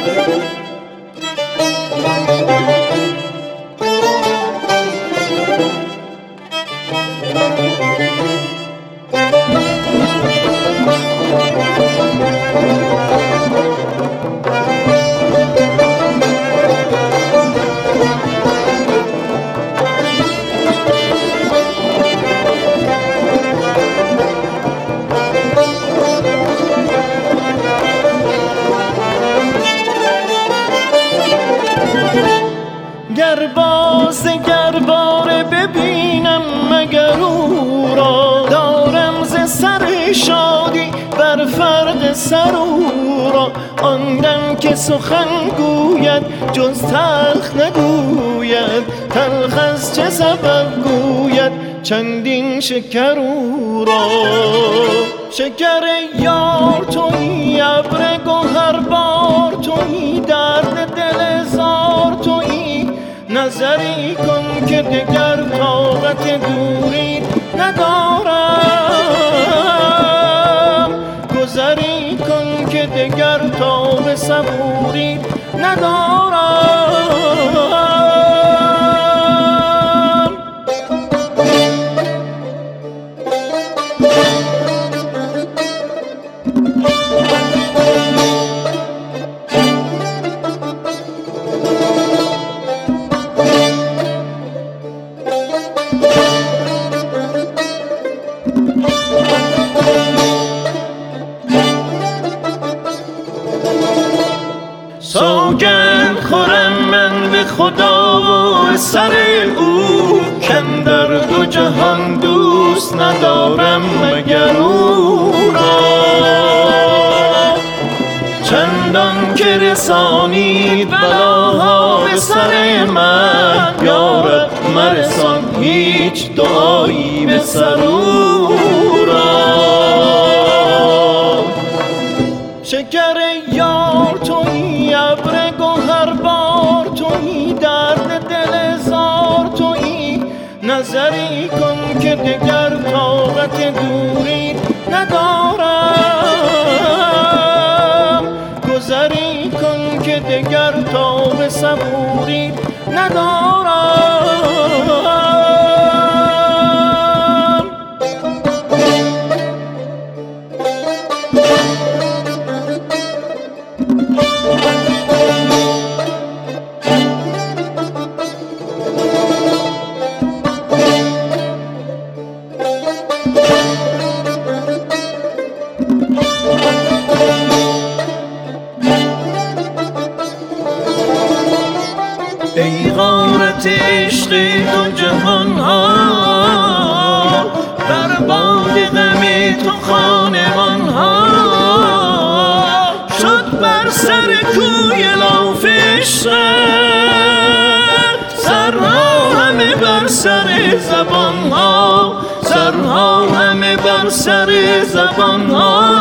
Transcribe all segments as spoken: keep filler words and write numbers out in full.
گر باز گرباره ببینم مگر او را، دارم ز سر شادی بر فرق سر او را. آن دم که سخن گوید جز تلخ نگوید، تلخ از چه سبب گوید چندین شکر او را. شکر یار تویی، ابر گوهر بار تویی، درد دل زار تویی. نظری کن که دگر طاقت دوری ندارم، گذری کن که دگر تاب صبوری ندارم. سوگند خورم من به خدا و سر او، کاندر دو جهان دوست ندارم مگر او را. چندان که رسانید بلاها به سر من، یارب مرسان هیچ دعایی به سر او را. شکر یار تویی، ابر گوهر بار تویی، درد دل زار تویی. نظری کن که دگر طاقت دوری ندارم، گذری کن که دگر تاب صبوری ندارم. ای غارت عشق دو جهان ها، بر باد غم تو خانمان ها. شد بر سر کوی لاف عشقت سرها همه بر سر زبان ها، سرها همه بر سر زبان ها.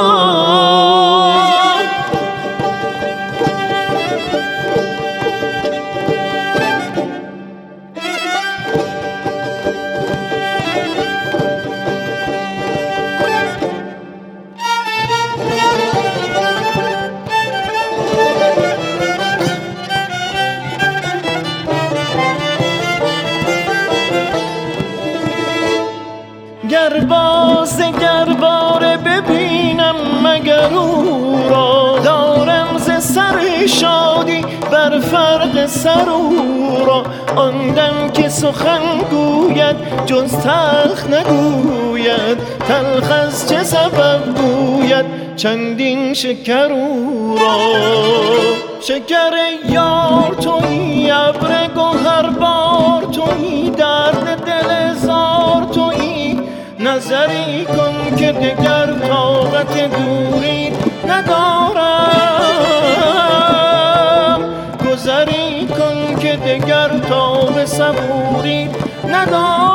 گر باز گرباره ببینم مگر او را، دارم ز سر شادی بر فرق سر او را. آن دم که سخن گوید جز تلخ نگوید، تلخ از چه سبب گوید چندین شکر او را. شکر یار تویی، ابر گوهر بار تویی، درد دل زار تویی. نظری کن که دگر طاقت دوری ندارم، گذری کن که دگر تاب صبوری ندارم.